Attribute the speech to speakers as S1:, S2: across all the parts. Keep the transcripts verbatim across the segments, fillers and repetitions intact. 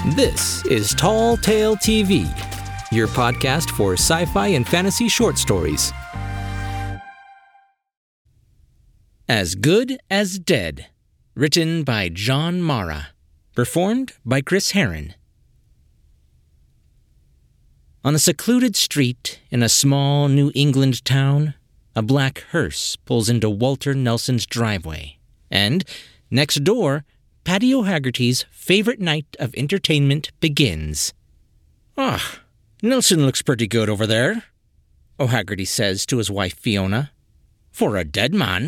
S1: This is Tall Tale T V, your podcast for sci-fi and fantasy short stories. As Good as Dead, written by John Mara, performed by Chris Herron. On a secluded street in a small New England town, a black hearse pulls into Walter Nelson's driveway, and, next door, Paddy O'Haggerty's favorite night of entertainment begins. "Ah, Nelson looks pretty good over there," O'Haggerty says to his wife Fiona. "For a dead man."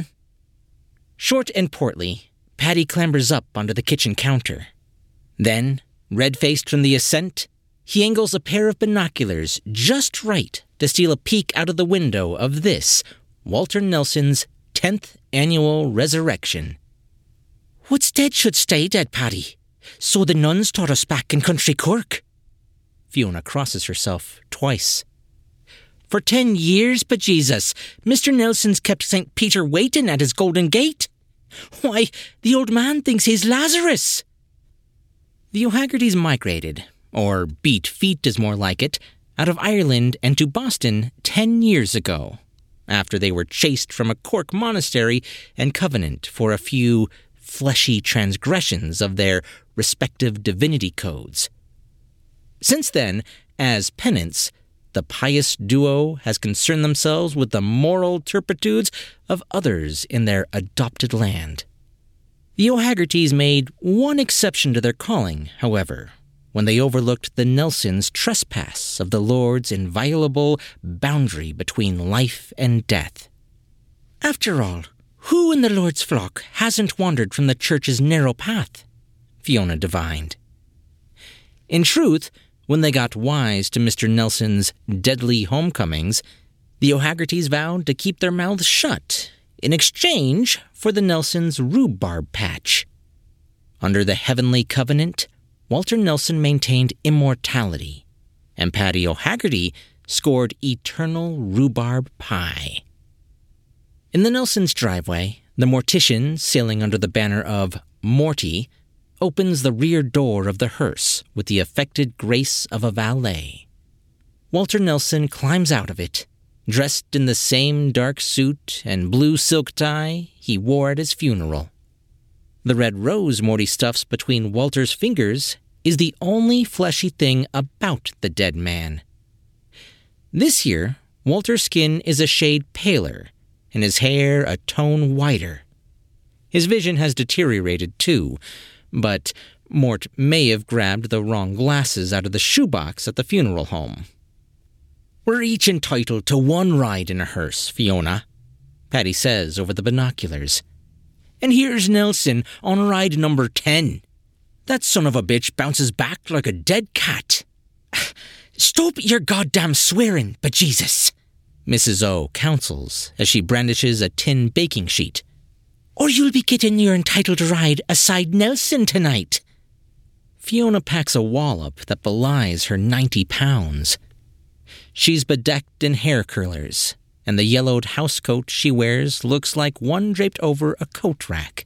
S1: Short and portly, Paddy clambers up onto the kitchen counter. Then, red-faced from the ascent, he angles a pair of binoculars just right to steal a peek out of the window of this, Walter Nelson's tenth annual resurrection. "What's dead should stay dead, Paddy. So the nuns taught us back in country Cork." Fiona crosses herself twice. "For ten years, bejesus, Mister Nelson's kept Saint Peter waiting at his golden gate. Why, the old man thinks he's Lazarus." The O'Haggertys migrated, or beat feet is more like it, out of Ireland and to Boston ten years ago, after they were chased from a Cork monastery and convent for a few fleshy transgressions of their respective divinity codes. Since then, as penance, the pious duo has concerned themselves with the moral turpitudes of others in their adopted land. The O'Haggertys made one exception to their calling, however, when they overlooked the Nelsons' trespass of the Lord's inviolable boundary between life and death. "After all, who in the Lord's flock hasn't wandered from the church's narrow path?" Fiona divined. In truth, when they got wise to Mister Nelson's deadly homecomings, the O'Haggertys vowed to keep their mouths shut in exchange for the Nelsons' rhubarb patch. Under the heavenly covenant, Walter Nelson maintained immortality, and Paddy O'Haggerty scored eternal rhubarb pie. In the Nelsons' driveway, the mortician, sailing under the banner of Morty, opens the rear door of the hearse with the affected grace of a valet. Walter Nelson climbs out of it, dressed in the same dark suit and blue silk tie he wore at his funeral. The red rose Morty stuffs between Walter's fingers is the only fleshy thing about the dead man. This year, Walter's skin is a shade paler, and his hair a tone whiter. His vision has deteriorated, too, but Mort may have grabbed the wrong glasses out of the shoebox at the funeral home. "We're each entitled to one ride in a hearse, Fiona," Paddy says over the binoculars. "And here's Nelson on ride number ten. That son of a bitch bounces back like a dead cat." "Stop your goddamn swearing, bejesus," Missus O counsels as she brandishes a tin baking sheet. "Or you'll be getting your entitled ride aside Nelson tonight." Fiona packs a wallop that belies her ninety pounds. She's bedecked in hair curlers, and the yellowed housecoat she wears looks like one draped over a coat rack.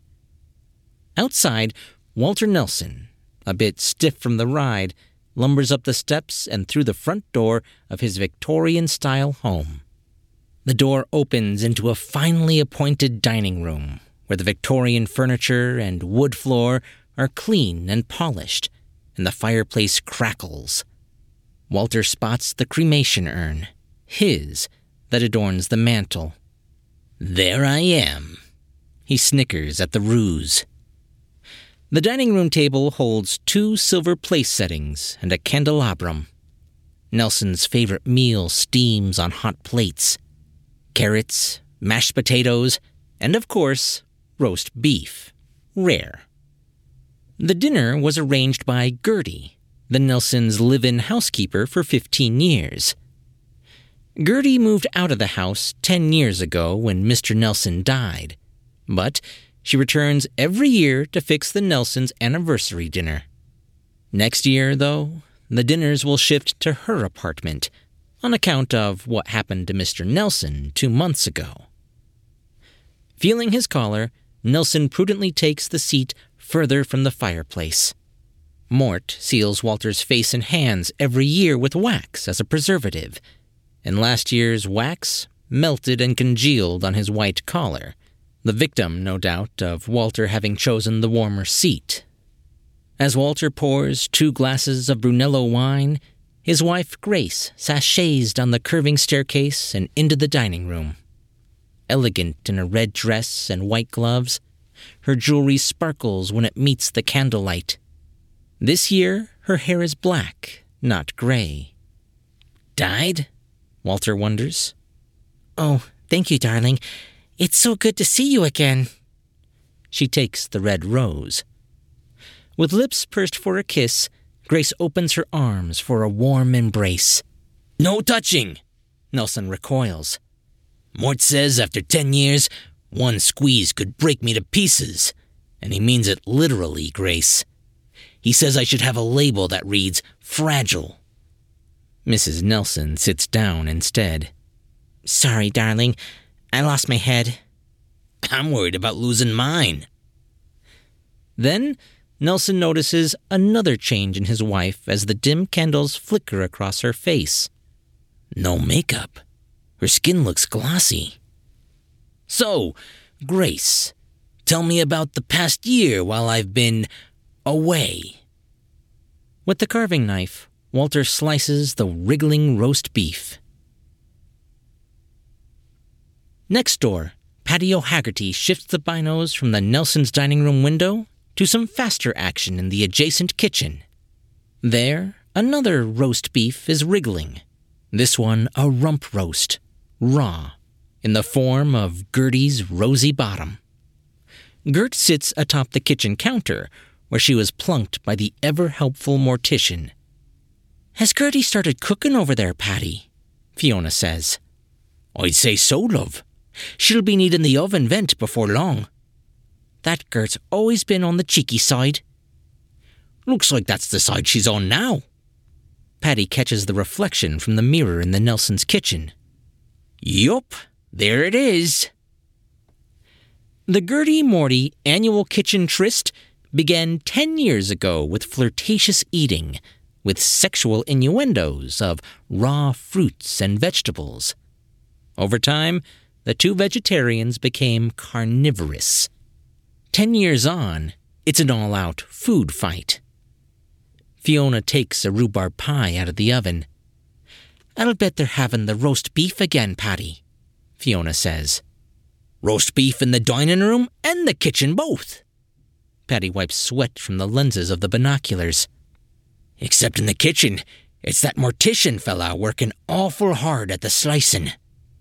S1: Outside, Walter Nelson, a bit stiff from the ride, lumbers up the steps and through the front door of his Victorian-style home. The door opens into a finely appointed dining room, where the Victorian furniture and wood floor are clean and polished, and the fireplace crackles. Walter spots the cremation urn, his, that adorns the mantel. "There I am," he snickers at the ruse. The dining room table holds two silver place settings and a candelabrum. Nelson's favorite meal steams on hot plates. Carrots, mashed potatoes, and of course, roast beef. Rare. The dinner was arranged by Gertie, the Nelsons' live-in housekeeper for fifteen years. Gertie moved out of the house ten years ago when Mister Nelson died, but she returns every year to fix the Nelsons' anniversary dinner. Next year, though, the dinners will shift to her apartment on account of what happened to Mister Nelson two months ago. Feeling his collar, Nelson prudently takes the seat further from the fireplace. Mort seals Walter's face and hands every year with wax as a preservative, and last year's wax melted and congealed on his white collar, the victim, no doubt, of Walter having chosen the warmer seat. As Walter pours two glasses of Brunello wine, his wife Grace sachets down the curving staircase and into the dining room. Elegant in a red dress and white gloves, her jewelry sparkles when it meets the candlelight. This year, her hair is black, not gray. "Died?" Walter wonders. "Oh, thank you, darling. It's so good to see you again." She takes the red rose. With lips pursed for a kiss, Grace opens her arms for a warm embrace. "No touching!" Nelson recoils. "Mort says after ten years, one squeeze could break me to pieces, and he means it literally, Grace. He says I should have a label that reads, fragile." Missus Nelson sits down instead. "Sorry, darling. I lost my head." "I'm worried about losing mine." Then Nelson notices another change in his wife as the dim candles flicker across her face. No makeup. Her skin looks glossy. "So, Grace, tell me about the past year while I've been away." With the carving knife, Walter slices the wriggling roast beef. Next door, Paddy O'Haggerty shifts the binos from the Nelsons' dining room window to some faster action in the adjacent kitchen. There, another roast beef is wriggling, this one a rump roast, raw, in the form of Gertie's rosy bottom. Gert sits atop the kitchen counter, where she was plunked by the ever-helpful mortician. "Has Gertie started cooking over there, Paddy?" Fiona says. "I'd say so, love. She'll be needing the oven vent before long." "That Gert's always been on the cheeky side." "Looks like that's the side she's on now." Paddy catches the reflection from the mirror in the Nelsons' kitchen. "Yup, there it is." The Gertie Morty annual kitchen tryst began ten years ago with flirtatious eating, with sexual innuendos of raw fruits and vegetables. Over time, the two vegetarians became carnivorous. Ten years on, it's an all-out food fight. Fiona takes a rhubarb pie out of the oven. "I'll bet they're having the roast beef again, Paddy," Fiona says. "Roast beef in the dining room and the kitchen both." Paddy wipes sweat from the lenses of the binoculars. "Except in the kitchen, it's that mortician fella working awful hard at the slicing."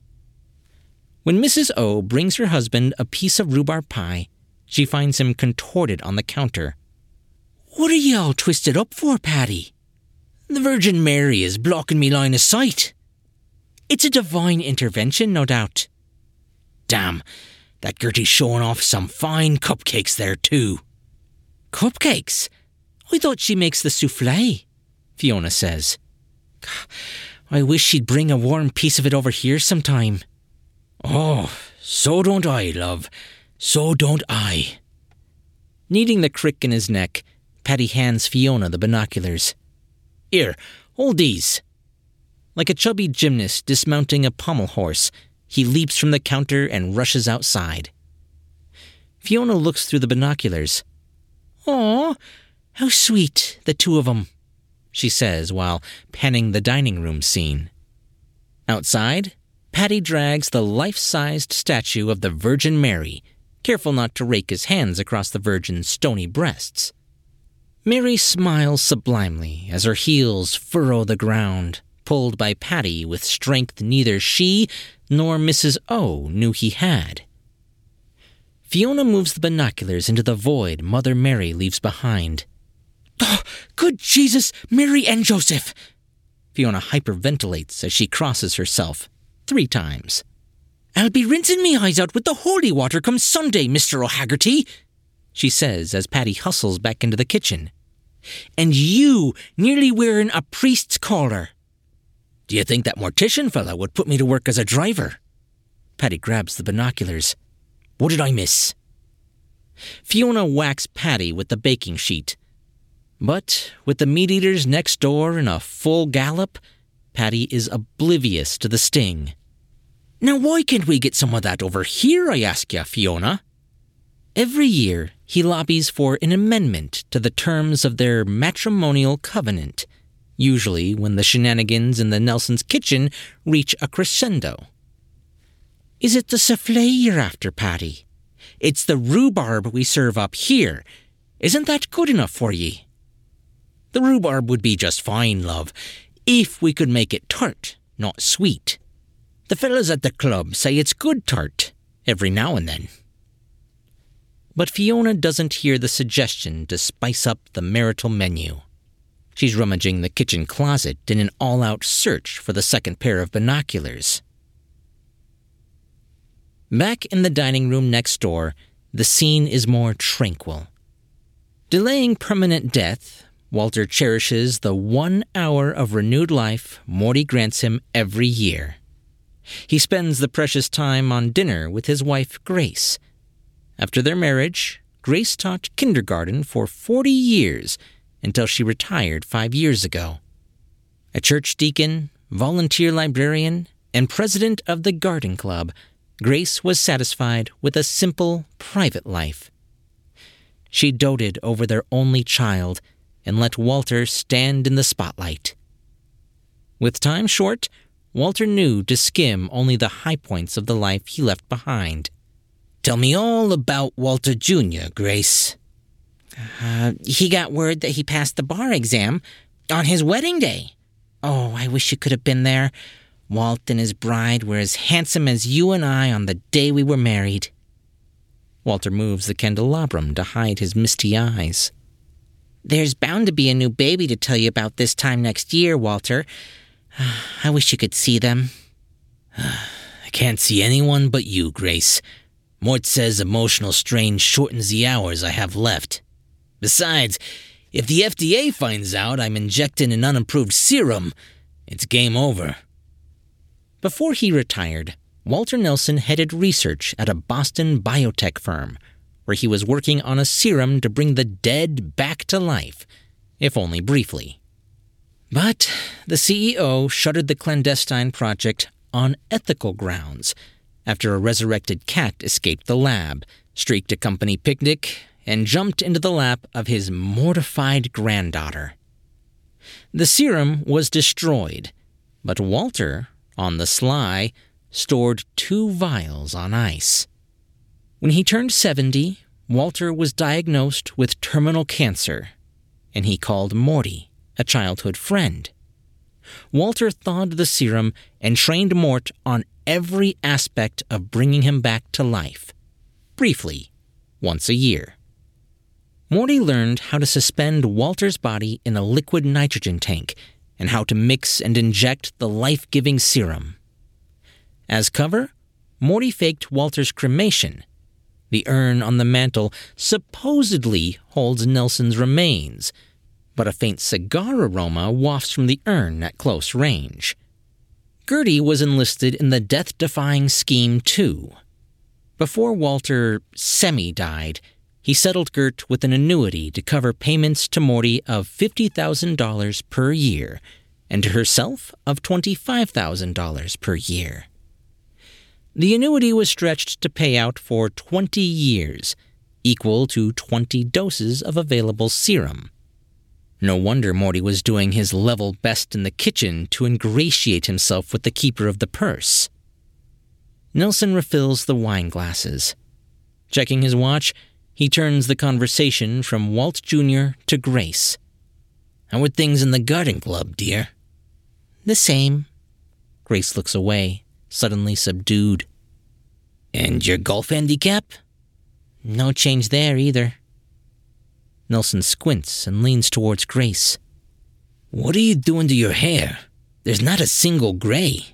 S1: When Missus O brings her husband a piece of rhubarb pie, she finds him contorted on the counter. "What are you all twisted up for, Paddy?" "The Virgin Mary is blocking me line of sight." "It's a divine intervention, no doubt." "Damn, that Gertie's showing off some fine cupcakes there too." "Cupcakes? I thought she makes the soufflé," Fiona says. "I wish she'd bring a warm piece of it over here sometime." "Oh, so don't I, love. So don't I." Kneading the crick in his neck, Paddy hands Fiona the binoculars. "Here, hold these." Like a chubby gymnast dismounting a pommel horse, he leaps from the counter and rushes outside. Fiona looks through the binoculars. "Aw, how sweet, the two of 'em," she says while panning the dining room scene. Outside, Paddy drags the life-sized statue of the Virgin Mary, careful not to rake his hands across the Virgin's stony breasts. Mary smiles sublimely as her heels furrow the ground, pulled by Paddy with strength neither she nor Missus O knew he had. Fiona moves the binoculars into the void Mother Mary leaves behind. "Oh, good Jesus, Mary and Joseph!" Fiona hyperventilates as she crosses herself, three times. "I'll be rinsing me eyes out with the holy water come Sunday, Mister O'Haggerty," she says as Paddy hustles back into the kitchen. "And you nearly wearing a priest's collar." "Do you think that mortician fella would put me to work as a driver?" Paddy grabs the binoculars. "What did I miss?" Fiona whacks Paddy with the baking sheet. But with the meat-eaters next door in a full gallop, Patty is oblivious to the sting. "Now why can't we get some of that over here, I ask ya, Fiona?" Every year, he lobbies for an amendment to the terms of their matrimonial covenant, usually when the shenanigans in the Nelsons' kitchen reach a crescendo. "Is it the souffle you're after, Patty? It's the rhubarb we serve up here. Isn't that good enough for ye?" "The rhubarb would be just fine, love, if we could make it tart, not sweet. The fellas at the club say it's good tart, every now and then." But Fiona doesn't hear the suggestion to spice up the marital menu. She's rummaging the kitchen closet in an all-out search for the second pair of binoculars. Back in the dining room next door, the scene is more tranquil. Delaying permanent death, Walter cherishes the one hour of renewed life Morty grants him every year. He spends the precious time on dinner with his wife, Grace. After their marriage, Grace taught kindergarten for forty years until she retired five years ago. A church deacon, volunteer librarian, and president of the garden club, Grace was satisfied with a simple, private life. She doted over their only child and let Walter stand in the spotlight. With time short, Walter knew to skim only the high points of the life he left behind. "Tell me all about Walter Junior, Grace." Uh, he got word that he passed the bar exam on his wedding day. Oh, I wish you could have been there. Walt and his bride were as handsome as you and I on the day we were married. Walter moves the candelabrum to hide his misty eyes. "There's bound to be a new baby to tell you about this time next year, Walter. I wish you could see them." "I can't see anyone but you, Grace. Mort says emotional strain shortens the hours I have left. Besides, if the F D A finds out I'm injecting an unimproved serum, it's game over." Before he retired, Walter Nelson headed research at a Boston biotech firm, where he was working on a serum to bring the dead back to life, if only briefly. But the C E O shuttered the clandestine project on ethical grounds after a resurrected cat escaped the lab, streaked a company picnic, and jumped into the lap of his mortified granddaughter. The serum was destroyed, but Walter, on the sly, stored two vials on ice. When he turned seventy, Walter was diagnosed with terminal cancer, and he called Morty, a childhood friend. Walter thawed the serum and trained Mort on every aspect of bringing him back to life, briefly, once a year. Morty learned how to suspend Walter's body in a liquid nitrogen tank and how to mix and inject the life-giving serum. As cover, Morty faked Walter's cremation. The urn on the mantel supposedly holds Nelson's remains, but a faint cigar aroma wafts from the urn at close range. Gertie was enlisted in the death-defying scheme, too. Before Walter semi-died, he settled Gert with an annuity to cover payments to Morty of fifty thousand dollars per year, and to herself of twenty-five thousand dollars per year. The annuity was stretched to pay out for twenty years, equal to twenty doses of available serum. No wonder Morty was doing his level best in the kitchen to ingratiate himself with the keeper of the purse. Nelson refills the wine glasses. Checking his watch, he turns the conversation from Walt Junior to Grace. "How are things in the garden club, dear?" "The same." Grace looks away, suddenly subdued. "And your golf handicap?" "No change there, either." Nelson squints and leans towards Grace. "What are you doing to your hair? There's not a single gray."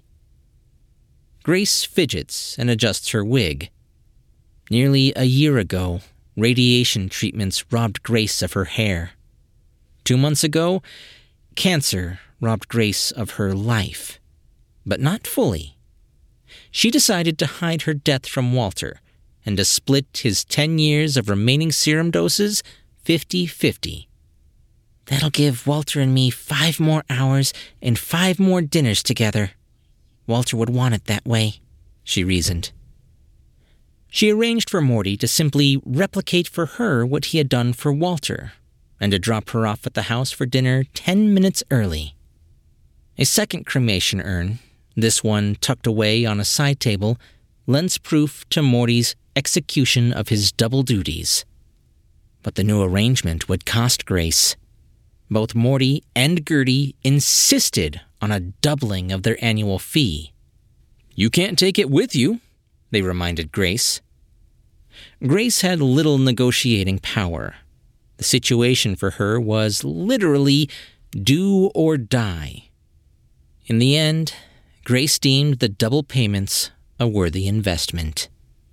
S1: Grace fidgets and adjusts her wig. Nearly a year ago, radiation treatments robbed Grace of her hair. Two months ago, cancer robbed Grace of her life. But not fully. She decided to hide her death from Walter and to split his ten years of remaining serum doses fifty-fifty. That'll give Walter and me five more hours and five more dinners together. Walter would want it that way, she reasoned. She arranged for Morty to simply replicate for her what he had done for Walter, and to drop her off at the house for dinner ten minutes early. A second cremation urn, this one tucked away on a side table, lends proof to Morty's execution of his double duties. But the new arrangement would cost Grace. Both Morty and Gertie insisted on a doubling of their annual fee. You can't take it with you, they reminded Grace. Grace had little negotiating power. The situation for her was literally do or die. In the end, Grace deemed the double payments a worthy investment.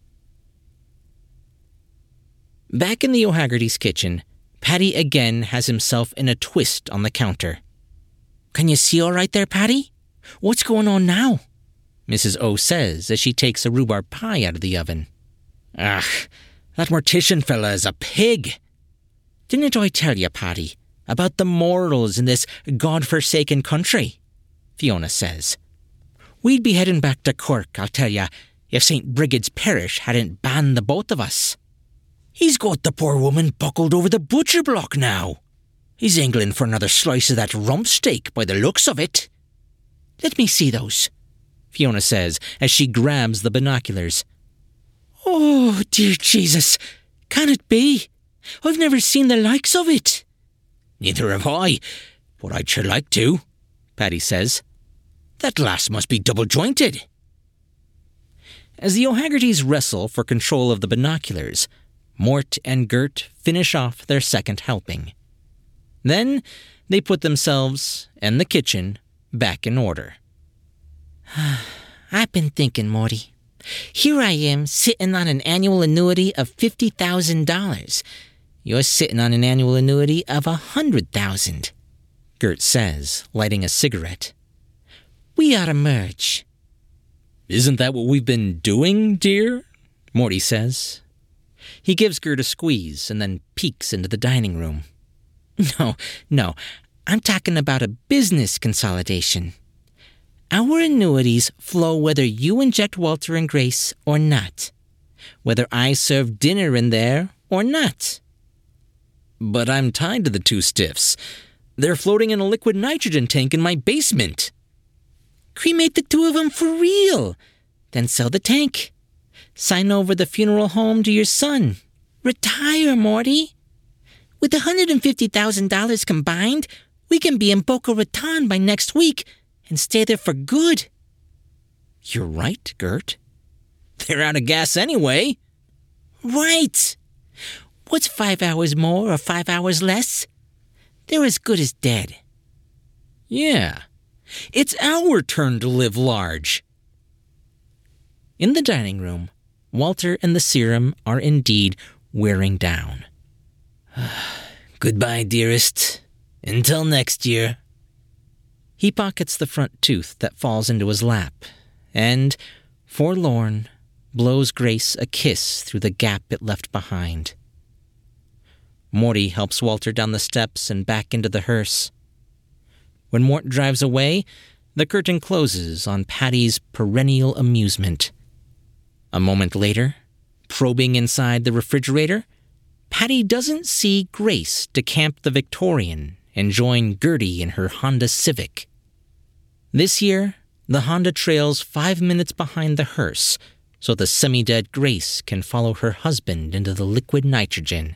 S1: Back in the O'Haggerty's kitchen, Paddy again has himself in a twist on the counter. Can you see all right there, Paddy? What's going on now? Missus O says as she takes a rhubarb pie out of the oven. Ugh, that mortician fella is a pig. Didn't I tell you, Paddy, about the morals in this God-forsaken country? Fiona says. We'd be heading back to Cork, I'll tell you, if Saint Brigid's Parish hadn't banned the both of us. He's got the poor woman buckled over the butcher block now. He's angling for another slice of that rump steak by the looks of it. Let me see those, Fiona says as she grabs the binoculars. Oh, dear Jesus, can it be? I've never seen the likes of it. Neither have I, but I'd sure like to, Paddy says. That glass must be double-jointed. As the O'Haggertys wrestle for control of the binoculars, Mort and Gert finish off their second helping. Then they put themselves and the kitchen back in order. I've been thinking, Morty. Here I am sitting on an annual annuity of fifty thousand dollars. You're sitting on an annual annuity of one hundred thousand dollars, Gert says, lighting a cigarette. We ought to merge. Isn't that what we've been doing, dear? Morty says. He gives Gert a squeeze and then peeks into the dining room. No, no, I'm talking about a business consolidation. Our annuities flow whether you inject Walter and Grace or not, whether I serve dinner in there or not. But I'm tied to the two stiffs. They're floating in a liquid nitrogen tank in my basement. Cremate the two of them for real, then sell the tank. Sign over the funeral home to your son. Retire, Morty. With one hundred fifty thousand dollars combined, we can be in Boca Raton by next week and stay there for good. You're right, Gert. They're out of gas anyway. Right. What's five hours more or five hours less? They're as good as dead. Yeah. It's our turn to live large. In the dining room, Walter and the serum are indeed wearing down. Goodbye, dearest. Until next year. He pockets the front tooth that falls into his lap, and, forlorn, blows Grace a kiss through the gap it left behind. Morty helps Walter down the steps and back into the hearse. When Mort drives away, the curtain closes on Paddy's perennial amusement. A moment later, probing inside the refrigerator, Paddy doesn't see Grace decamp the Victorian and join Gertie in her Honda Civic. This year, the Honda trails five minutes behind the hearse, so the semi-dead Grace can follow her husband into the liquid nitrogen.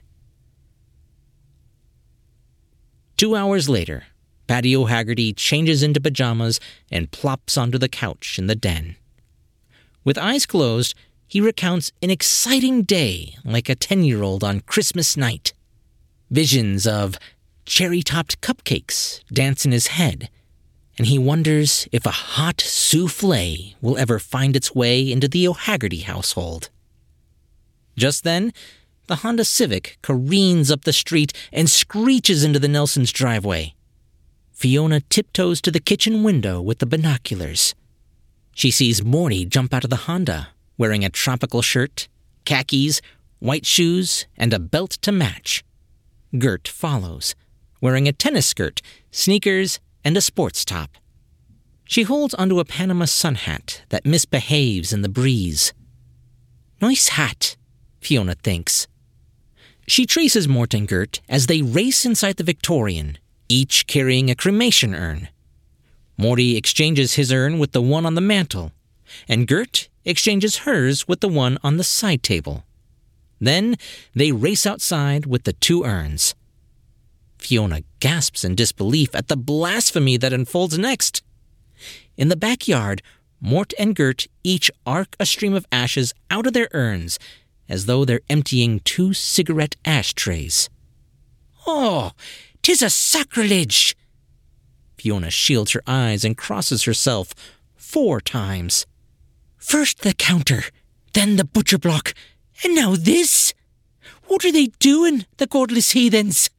S1: Two hours later, Paddy O'Haggerty changes into pajamas and plops onto the couch in the den. With eyes closed, he recounts an exciting day like a ten-year-old on Christmas night. Visions of cherry-topped cupcakes dance in his head, and he wonders if a hot soufflé will ever find its way into the O'Haggerty household. Just then, the Honda Civic careens up the street and screeches into the Nelsons' driveway. Fiona tiptoes to the kitchen window with the binoculars. She sees Morty jump out of the Honda, wearing a tropical shirt, khakis, white shoes, and a belt to match. Gert follows, wearing a tennis skirt, sneakers, and a sports top. She holds onto a Panama sun hat that misbehaves in the breeze. Nice hat, Fiona thinks. She traces Mort and Gert as they race inside the Victorian, each carrying a cremation urn. Morty exchanges his urn with the one on the mantel, and Gert exchanges hers with the one on the side table. Then they race outside with the two urns. Fiona gasps in disbelief at the blasphemy that unfolds next. In the backyard, Mort and Gert each arc a stream of ashes out of their urns, as though they're emptying two cigarette ashtrays. Oh, 'tis a sacrilege! Fiona shields her eyes and crosses herself four times. First the counter, then the butcher block, and now this? What are they doing, the godless heathens?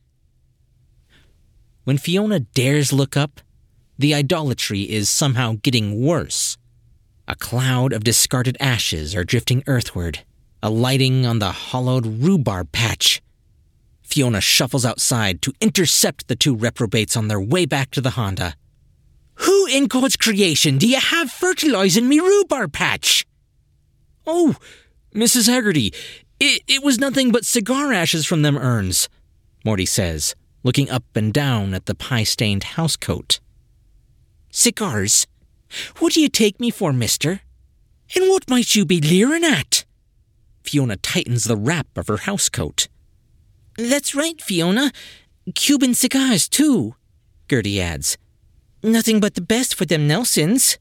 S1: When Fiona dares look up, the idolatry is somehow getting worse. A cloud of discarded ashes are drifting earthward, alighting on the hollowed rhubarb patch. Fiona shuffles outside to intercept the two reprobates on their way back to the Honda. Who in God's creation do you have fertilizing me rhubarb patch? Oh, Missus Haggerty, it, it was nothing but cigar ashes from them urns, Morty says, looking up and down at the pie-stained housecoat. Cigars? What do you take me for, mister? And what might you be leering at? Fiona tightens the wrap of her housecoat. That's right, Fiona. Cuban cigars, too, Gertie adds. Nothing but the best for them Nelsons.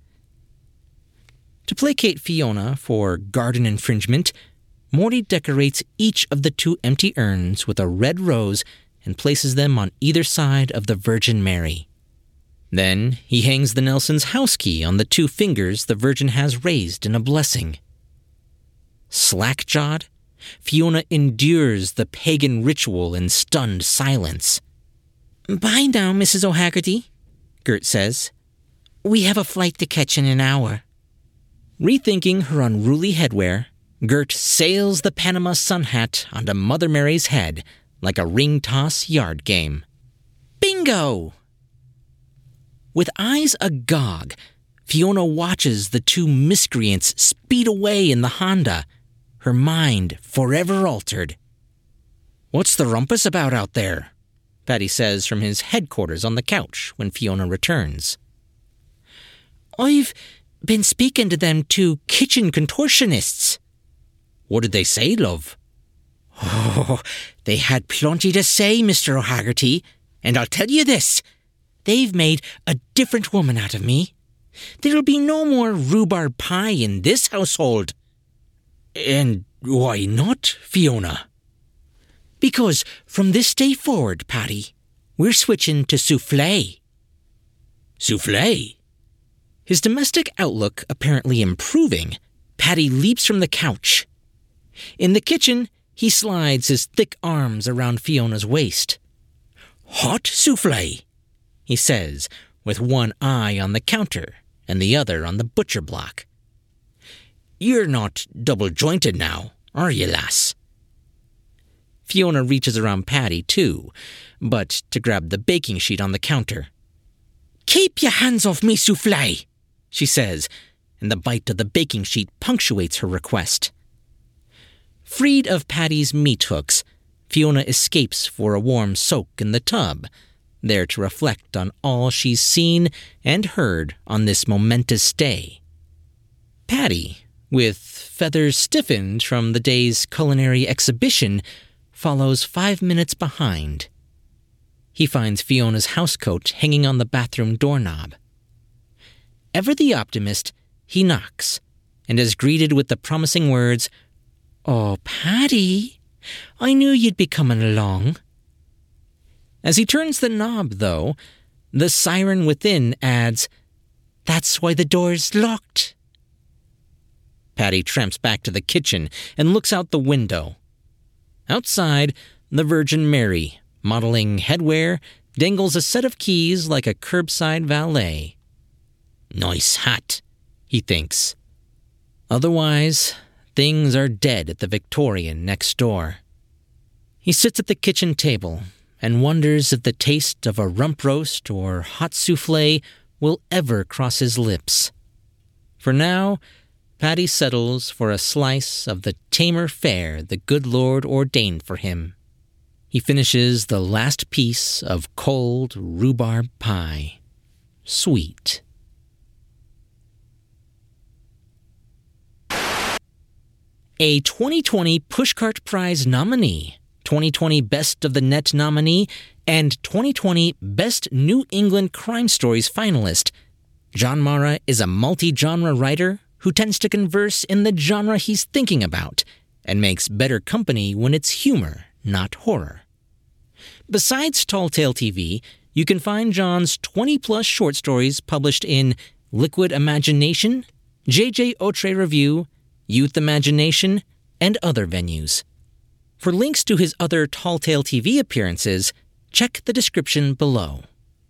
S1: To placate Fiona for garden infringement, Morty decorates each of the two empty urns with a red rose and places them on either side of the Virgin Mary. Then he hangs the Nelsons' house key on the two fingers the Virgin has raised in a blessing. Slack-jawed, Fiona endures the pagan ritual in stunned silence. Bye now, Missus O'Haggerty, Gert says. We have a flight to catch in an hour. Rethinking her unruly headwear, Gert sails the Panama sun hat onto Mother Mary's head like a ring-toss yard game. Bingo! With eyes agog, Fiona watches the two miscreants speed away in the Honda, her mind forever altered. What's the rumpus about out there? Paddy says from his headquarters on the couch when Fiona returns. I've been speaking to them two kitchen contortionists. What did they say, love? Oh, they had plenty to say, Mister O'Haggerty, and I'll tell you this. They've made a different woman out of me. There'll be no more rhubarb pie in this household. And why not, Fiona? Because from this day forward, Paddy, we're switching to soufflé. Soufflé? His domestic outlook apparently improving, Paddy leaps from the couch. In the kitchen, he slides his thick arms around Fiona's waist. Hot soufflé, he says, with one eye on the counter and the other on the butcher block. You're not double-jointed now, are you, lass? Fiona reaches around Paddy, too, but to grab the baking sheet on the counter. Keep your hands off me, soufflé, she says, and the bite of the baking sheet punctuates her request. Freed of Paddy's meat hooks, Fiona escapes for a warm soak in the tub, there to reflect on all she's seen and heard on this momentous day. Paddy, with feathers stiffened from the day's culinary exhibition, follows five minutes behind. He finds Fiona's housecoat hanging on the bathroom doorknob. Ever the optimist, he knocks, and is greeted with the promising words, "Oh, Paddy, I knew you'd be coming along." As he turns the knob, though, the siren within adds, "That's why the door's locked." Paddy tramps back to the kitchen and looks out the window. Outside, the Virgin Mary, modeling headwear, dangles a set of keys like a curbside valet. Nice hat, he thinks. Otherwise, things are dead at the Victorian next door. He sits at the kitchen table, and wonders if the taste of a rump roast or hot souffle will ever cross his lips. For now, Paddy settles for a slice of the tamer fare the good Lord ordained for him. He finishes the last piece of cold rhubarb pie. Sweet. A twenty twenty Pushcart Prize nominee, twenty twenty Best of the Net nominee, and twenty twenty Best New England Crime Stories finalist, John Mara is a multi-genre writer who tends to converse in the genre he's thinking about and makes better company when it's humor, not horror. Besides Tall Tale T V, you can find John's twenty-plus short stories published in Liquid Imagination, J J Otre Review, Youth Imagination, and other venues. For links to his other Tall Tale T V appearances, check the description below.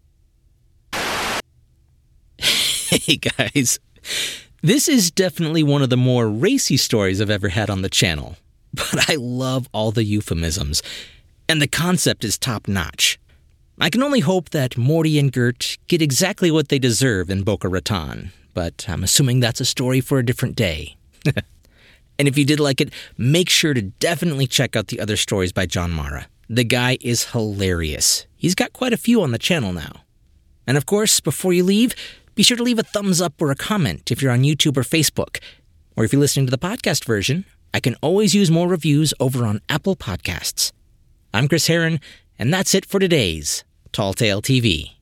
S1: Hey guys, this is definitely one of the more racy stories I've ever had on the channel, but I love all the euphemisms, and the concept is top-notch. I can only hope that Morty and Gert get exactly what they deserve in Boca Raton, but I'm assuming that's a story for a different day. And if you did like it, make sure to definitely check out the other stories by John Mara. The guy is hilarious. He's got quite a few on the channel now. And of course, before you leave, be sure to leave a thumbs up or a comment if you're on YouTube or Facebook. Or if you're listening to the podcast version, I can always use more reviews over on Apple Podcasts. I'm Chris Herron, and that's it for today's Tall Tale T V.